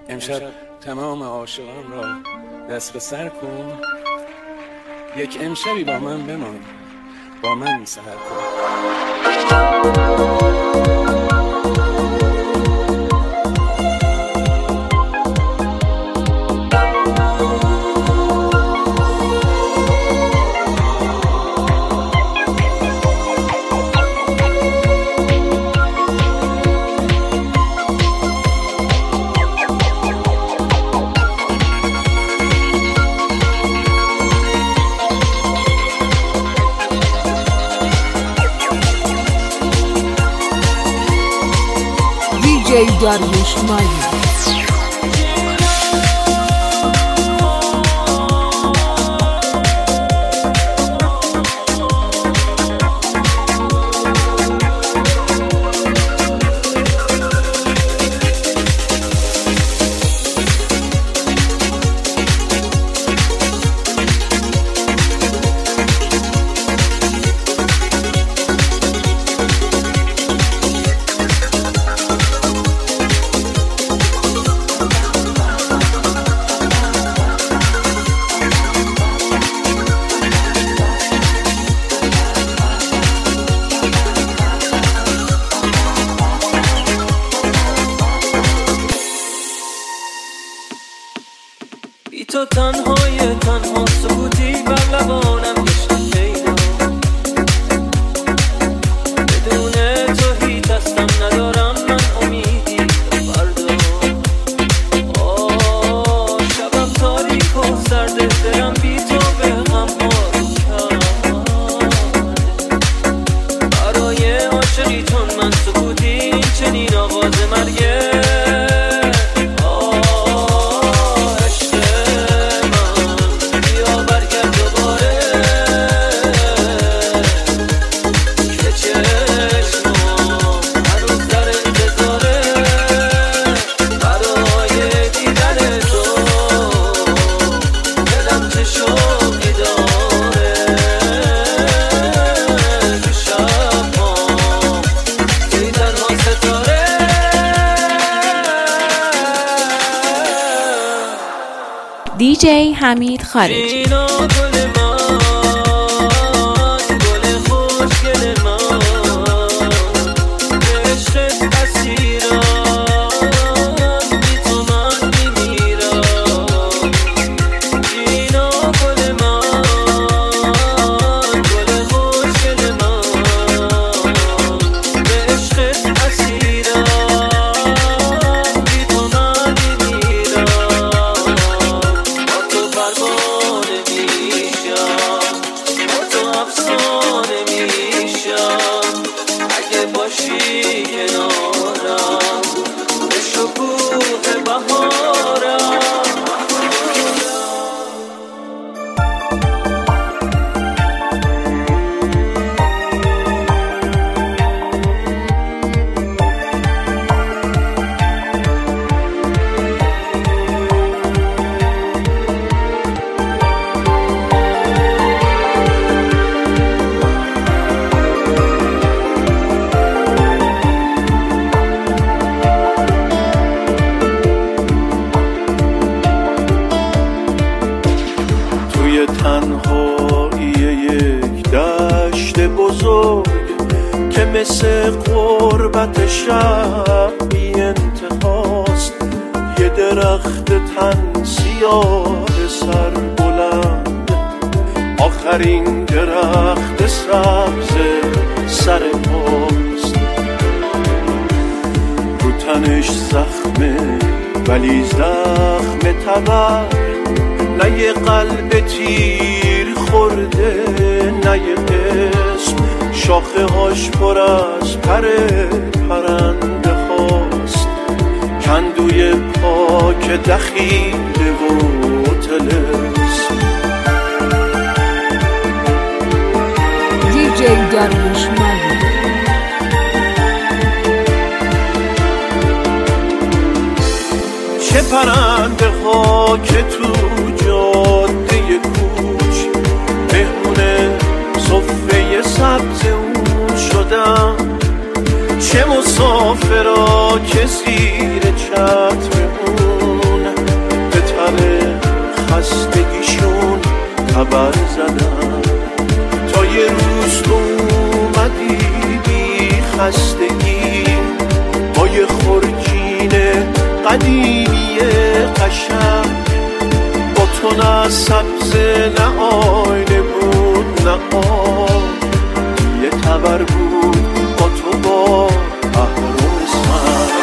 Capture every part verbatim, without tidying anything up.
امشب تمام عاشقان را دست به سر کن، یک امشبی با من بمان، با من سحر کن. دی جی داریوش مالی. بی تو تنهای تنها سکوتی بر لبانم گشتم پیدا، بدون تو هیچ هستم ندارم من امیدی به فردا. آه شبم تاریک و سرده، دلم بی تو به غم آروم کرده. برای عاشقی چون من سکوتی این چنین آغاز مرگه. دی جی حمید خارجی. تنهایی یک دشت بزرگ که مثل غربت شب بی انتهاست، یه درخت تن سیاه سر بلند، آخرین درخت سبز سر پاست. رو تنش زخمه ولی زخم تبر، نه یه قلب تیر خورده نه یه قسم، شاخه هاش پر از پر پرنده هاست، کندوی پاک دخیله و طلسم. دی جی داریوش مالی. چه پرنده ها که تو جاده کوچ مهمون صفه سبز اون شدن، چه مسافرها که زیر چتر اون تبر زدم تا یه روز تو اومدی بی خستگی با یه خورجین قدیمی قشنگ با تو نه سبز نه آینه بود نه آب یه تبر بود با تو با اهرام سنگ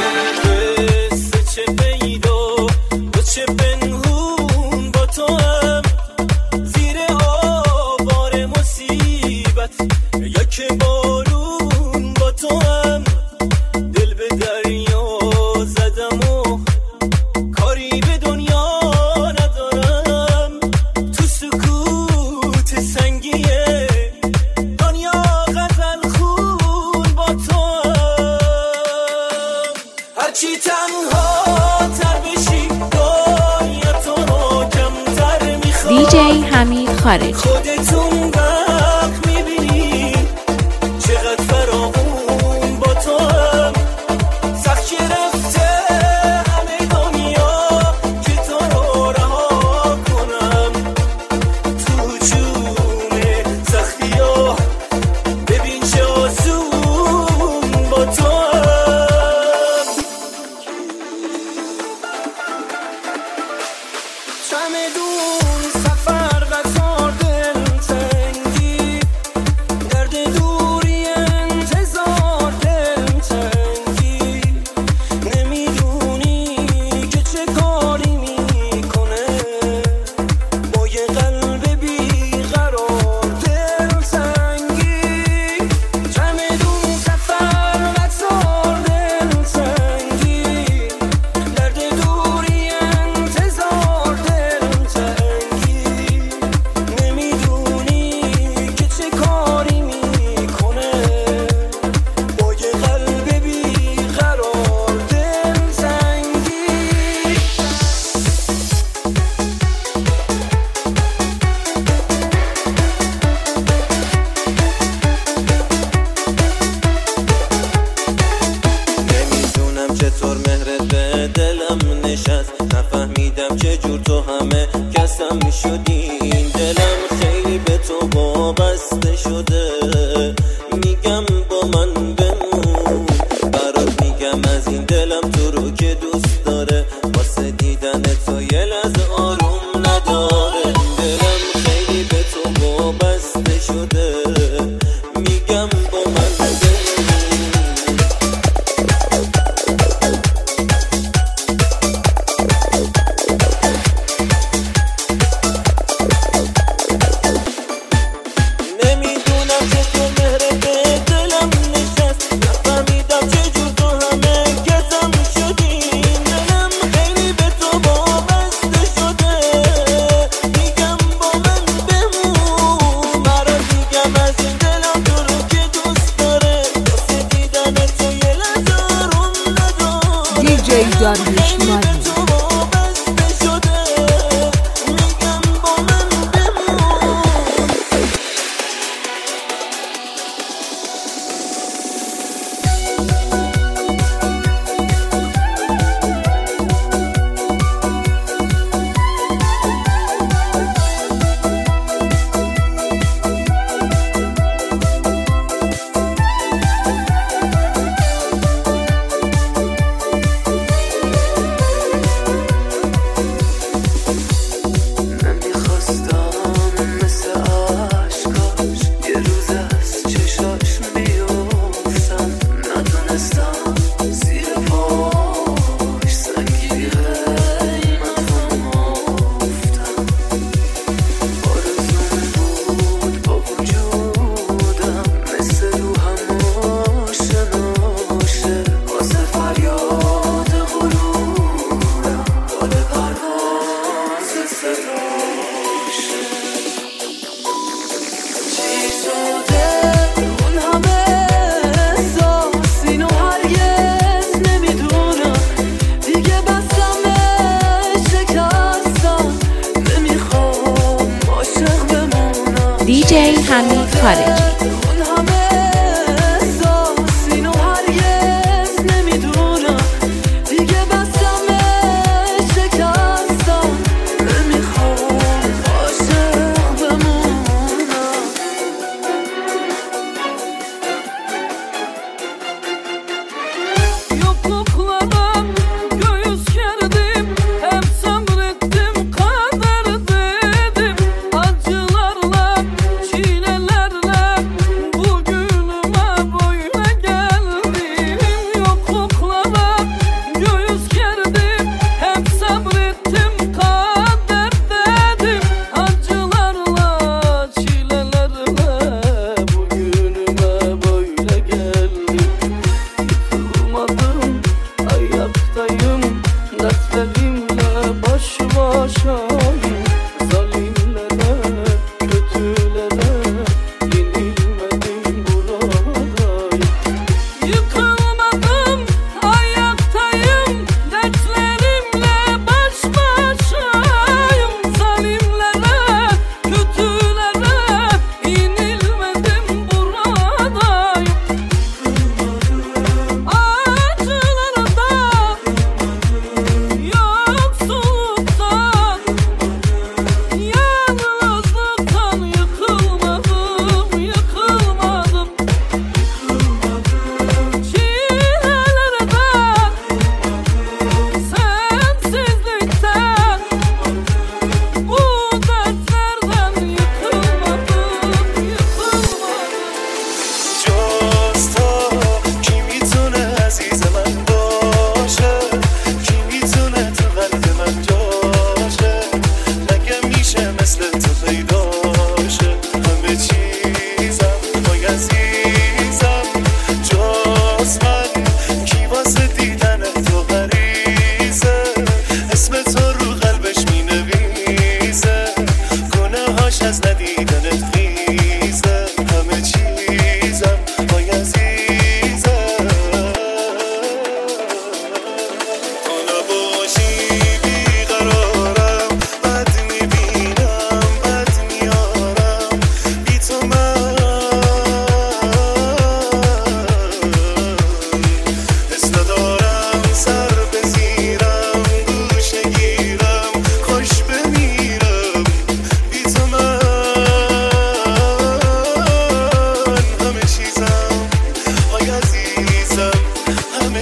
دیجی حمید خارجی. خودتون وقت میبینی چقدر فراغون با تو هم سخت رفته همه دنیا که تو رو رها کنم تو جونه سختی ها ببین چه آسون با تو هم چمدون سفر قطار دلتنگی درد دوری انتظار دلتنگی نمیدونی که چه کاری میکنه با یه قلب بیقرار دلتنگی چمدون سفر قطار دلتنگی درد دوری انتظار چطور مهرت به دلم نشست نفهمیدم چه جور تو همه کسم شدی این دلم خیلی به تو وابسته شده میگم با من بمون برات میگم از این دلم تو رو که دوست داره واسه دیدن تو یه لحظه آروم نداره دلم خیلی به تو وابسته شده میگم با من بمون دیجی داریوش مالی. دیجی حمید خارجی.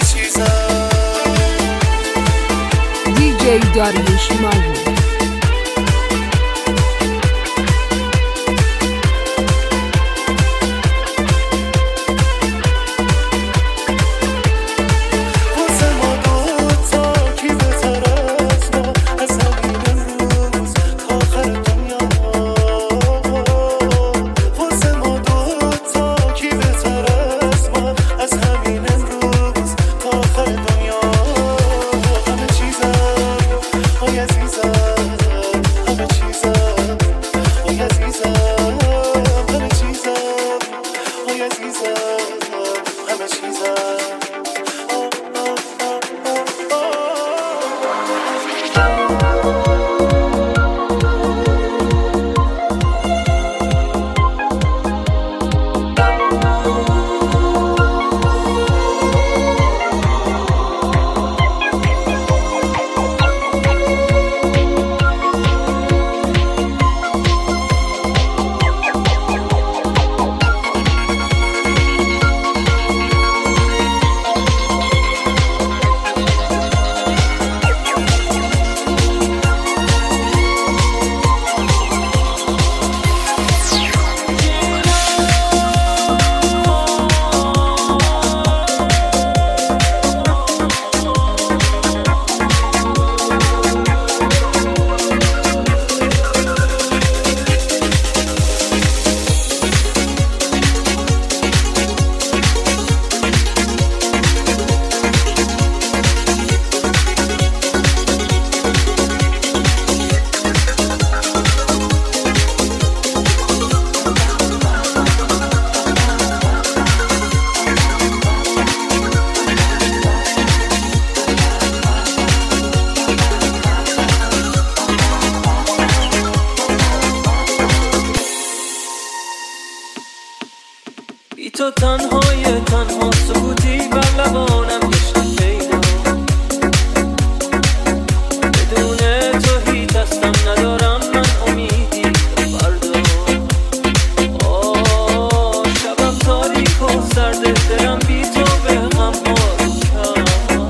چیزم. دیجی داریوش مالی. تو تنهای تنها سکوتی بر لبانم گشتم پیدا، بدون تو هیچ هستم ندارم من امیدی فردا. آه شبم تاریک و سرده، دلم بی تو به غم حال کرده.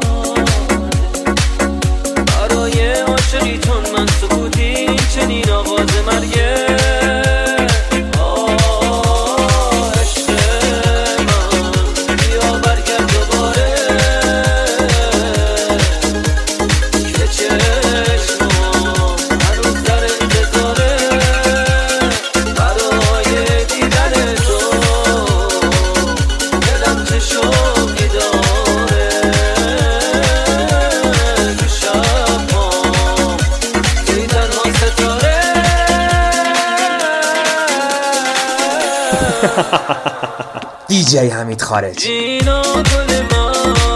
برای عاشقی چون من سکوتی این چنین آغاز مرگه. دیجی حمید خارجی. اینا گل من